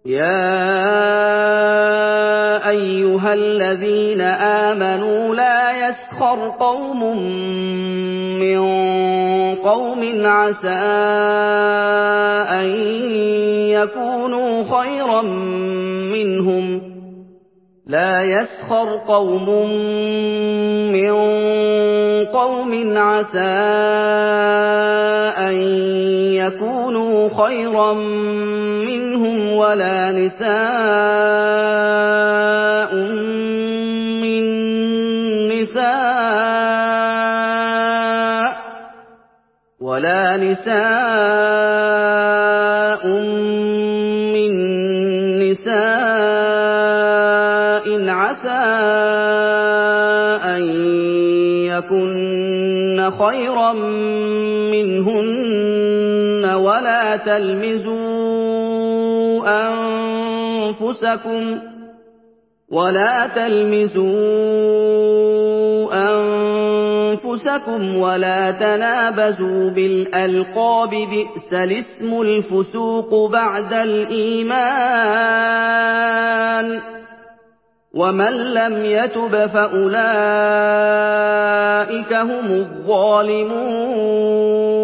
يَا أَيُّهَا الَّذِينَ آمَنُوا لَا يَسْخَرْ قَوْمٌ مِّن قَوْمٍ عَسَىٰ أَن يَكُونُوا خَيْرًا مِّنْهُمْ وَلَا نِسَاءٌ مِّن نِّسَاءٍ عَسَىٰ أَن يَكُنَّ خَيْرًا مِّنْهُنَّ ۖ وَلَا تَلْمِزُوا أَنفُسَكُمْ وَلَا تَنَابَزُوا بِالْأَلْقَابِ ۖ بِئْسَ الِاسْمُ الْفُسُوقُ بَعْدَ الْإِيمَانِ ۚ وَمَن لَّمْ يَتُبْ فَأُولَٰئِكَ هُمُ الظَّالِمُونَ